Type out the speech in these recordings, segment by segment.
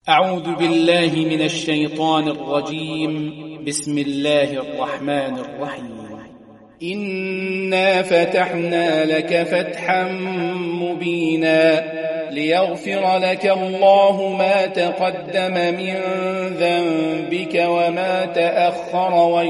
أعوذ بالله من الشيطان الرجيم. بسم الله الرحمن الرحيم. إنا فتحنا لك فتحا مبينا ليغفر لك الله ما تقدم من ذنبك وما تأخر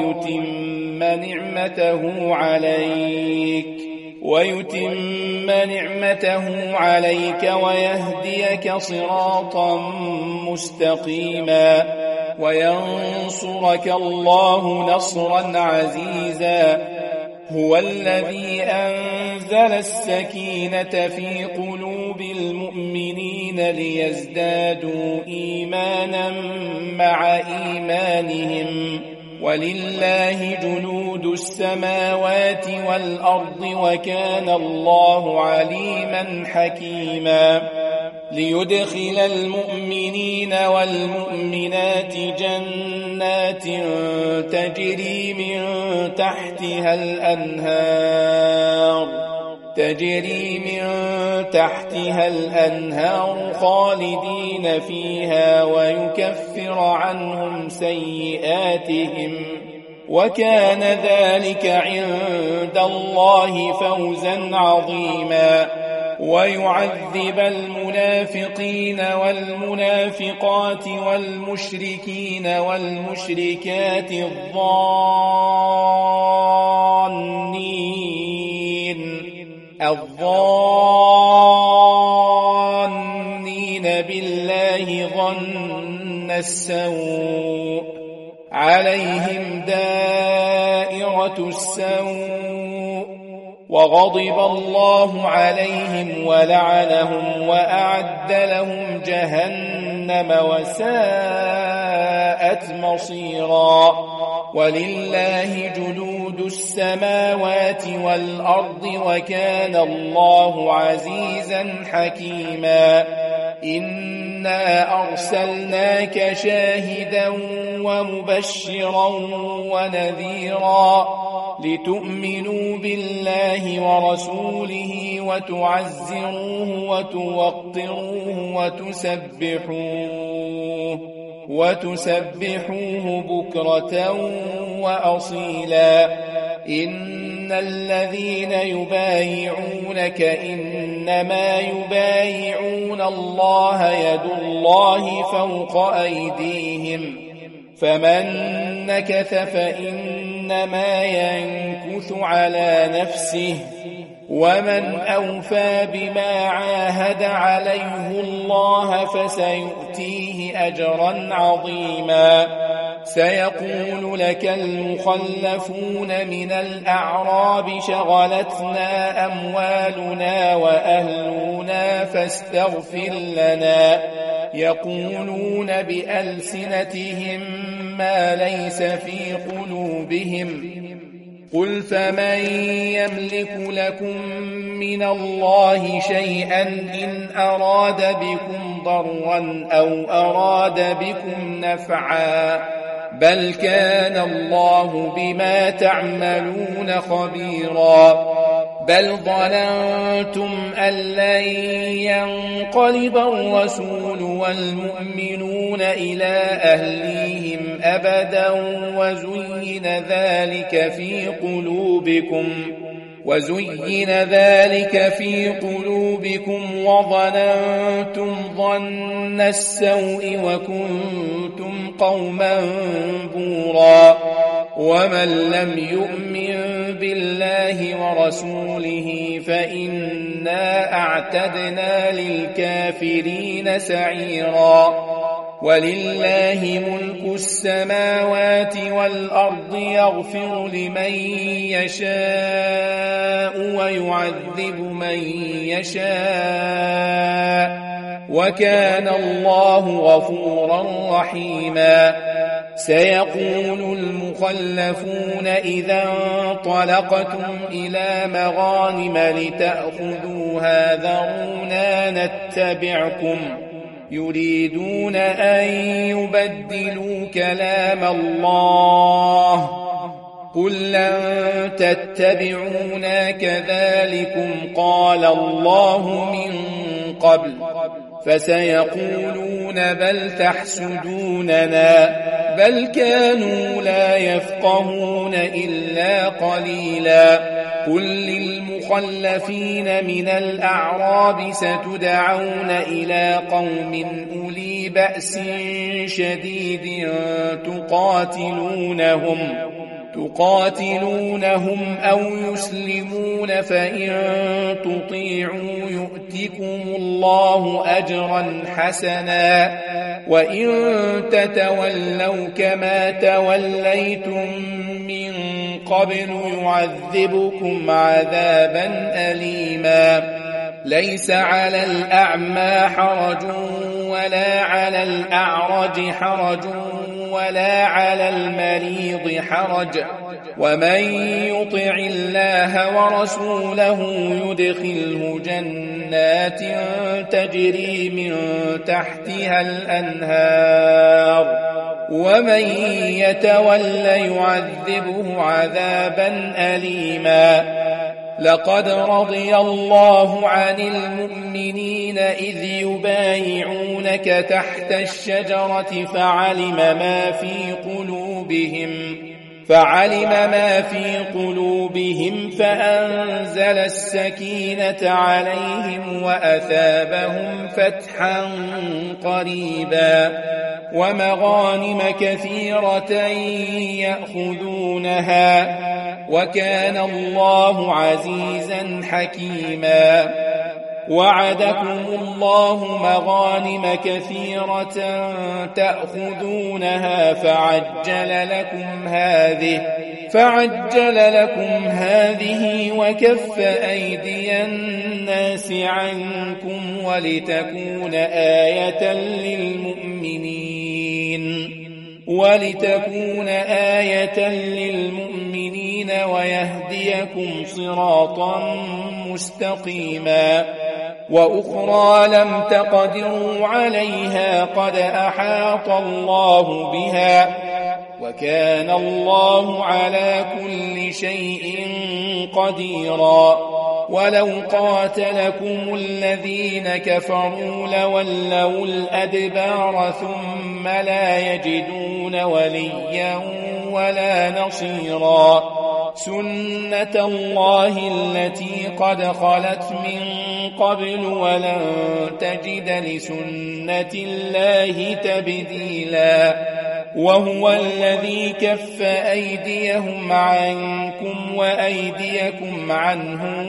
ويتم نعمته عليك ويهديك صراطا مستقيما وينصرك الله نصرا عزيزا. هو الذي أنزل السكينة في قلوب المؤمنين ليزدادوا إيمانا مع إيمانهم ولله جنود السماوات والأرض وكان الله عليما حكيما. ليدخل المؤمنين والمؤمنات جنات تجري من تحتها الأنهار خالدين فيها ويكفر عنهم سيئاتهم وكان ذلك عند الله فوزا عظيما. ويعذب المنافقين والمنافقات والمشركين والمشركات الظانين بالله ظن السوء عليهم دائرة السوء وغضب الله عليهم ولعنهم وأعد لهم جهنم وساءت مصيرا. ولله جنود السماوات والأرض وكان الله عزيزا حكيما. إنا أرسلناك شاهدا ومبشرا ونذيرا لتؤمنوا بالله ورسوله وتعزروه وتوقروه وتسبحوه بكرة وأصيلا. إن الذين يبايعونك إنما يبايعون الله يد الله فوق أيديهم فمن نكث فإنما ينكث على نفسه ومن أوفى بما عاهد عليه الله فسيؤتيه أجرا عظيما. سيقول لك المخلفون من الأعراب شغلتنا أموالنا وأهلنا فاستغفر لنا يقولون بألسنتهم ما ليس في قلوبهم قل فمن يملك لكم من الله شيئا إن أراد بكم ضرا أو أراد بكم نفعا بل كان الله بما تعملون خبيرا. بل ظننتم أن لن ينقلب الرسول والمؤمنون إلى أهليهم أبدا وزين ذلك في قلوبكم وظننتم ظن السوء وكنتم قوما بورا. ومن لم يؤمن بالله ورسوله فإنا أعتدنا للكافرين سعيرا. ولله ملك السماوات والأرض يغفر لمن يشاء ويعذب من يشاء وكان الله غفورا رحيما. سيقول المخلفون إذا انطلقتم إلى مغانم لتأخذوها ذرونا نتبعكم يريدون أن يبدلوا كلام الله قل لن تتبعونا كذلكم قال الله من قبل فسيقولون بل تحسدوننا بل كانوا لا يفقهون إلا قليلا. قل للمخلفين من الأعراب ستدعون إلى قوم أولي بأس شديد تقاتلونهم أو يسلمون فإن تطيعوا يؤتكم الله أجرا حسنا وإن تتولوا كما توليتم من قبل يعذبكم عذابا أليما. ليس على الأعمى حرج ولا على الأعرج حرج ولا على المريض حرج ومن يطع الله ورسوله يدخله جنات تجري من تحتها الأنهار ومن يتول يعذبه عذابا أليما. لقد رضي الله عن المؤمنين إذ يبايعونك تحت الشجرة فعلم ما في قلوبهم فأنزل السكينة عليهم وأثابهم فتحا قريبا ومغانم كثيرة يأخذونها وكان الله عزيزا حكيما. وعدكم الله مغانم كثيرة تأخذونها فعجل لكم هذه وكف أيدي الناس عنكم ولتكون آية للمؤمنين ويهديكم صراطا مستقيما. وأخرى لم تقدروا عليها قد أحاط الله بها وكان الله على كل شيء قديرا. ولو قاتلكم الذين كفروا لولوا الأدبار ثم لا يجدون وليا ولا نصيرا. سنة الله التي قد خلت من قبل ولن تجد لسنة الله تبديلا. وهو الذي كف أيديهم عنكم وأيديكم عنهم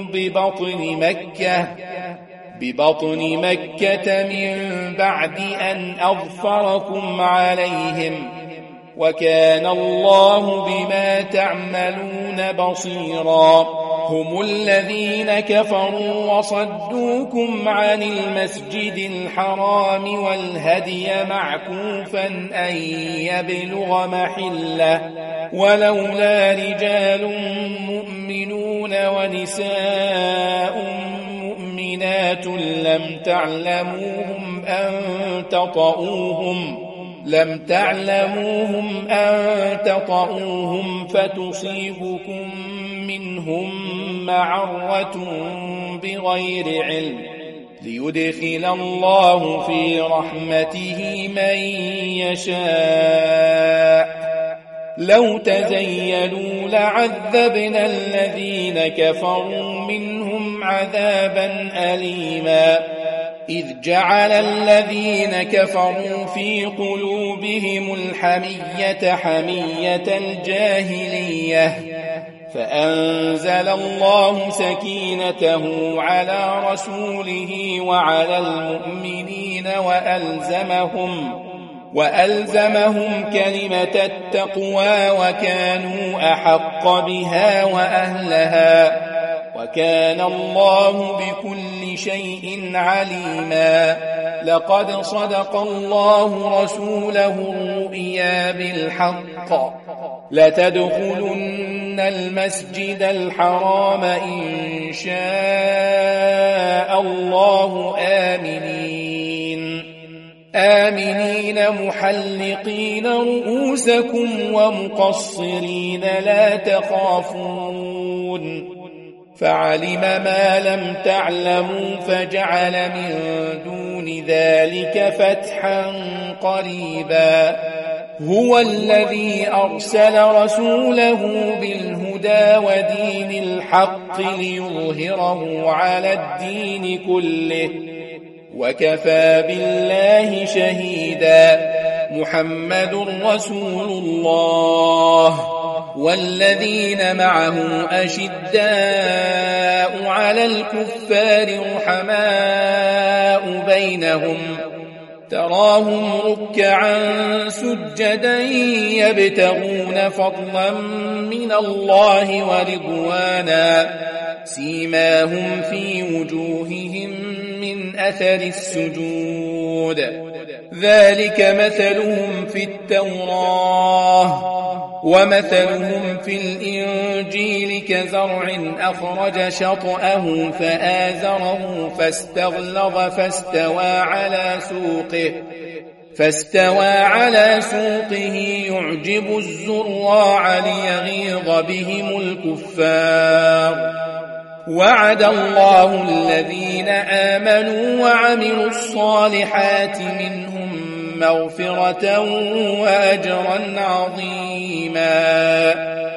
ببطن مكة من بعد أن أظفركم عليهم وكان الله بما تعملون بصيرا. هم الذين كفروا وصدوكم عن المسجد الحرام والهدي معكوفا أن يبلغ محله ولولا رجال مؤمنون ونساء مؤمنات لم تعلموهم أن تطؤوهم فتصيبكم منهم معرة بغير علم ليدخل الله في رحمته من يشاء. لو تزيلوا لعذبنا الذين كفروا منهم عذابا أليما. إذ جعل الذين كفروا في قلوبهم الحمية حمية الجاهلية فأنزل الله سكينته على رسوله وعلى المؤمنين وألزمهم كلمة التقوى وكانوا أحق بها وأهلها وكان الله بكل شيء عليما. لقد صدق الله رسوله الرؤيا بالحق لتدخلن المسجد الحرام إن شاء الله آمنين محلقين رؤوسكم ومقصرين لا تخافون فعلم ما لم تعلموا فجعل من دون دون ذلك فتحا قريبا. هو الذي أرسل رسوله بالهدى ودين الحق ليظهره على الدين كله وكفى بالله شهيدا. محمد رسول الله والذين معه أشداء على الكفار رحماء بينهم تراهم ركعا سجدا يبتغون فضلا من الله ورضوانا سيماهم في وجوههم من أثر السجود ذلك مثلهم في التوراة ومثلهم في الإنجيل كزرع أخرج شطأه فآزره فاستغلظ فاستوى على سوقه يعجب الزراع ليغيظ بهم الكفار. وعد الله الذين آمنوا وعملوا الصالحات منهم مغفرة وأجرا عظيما.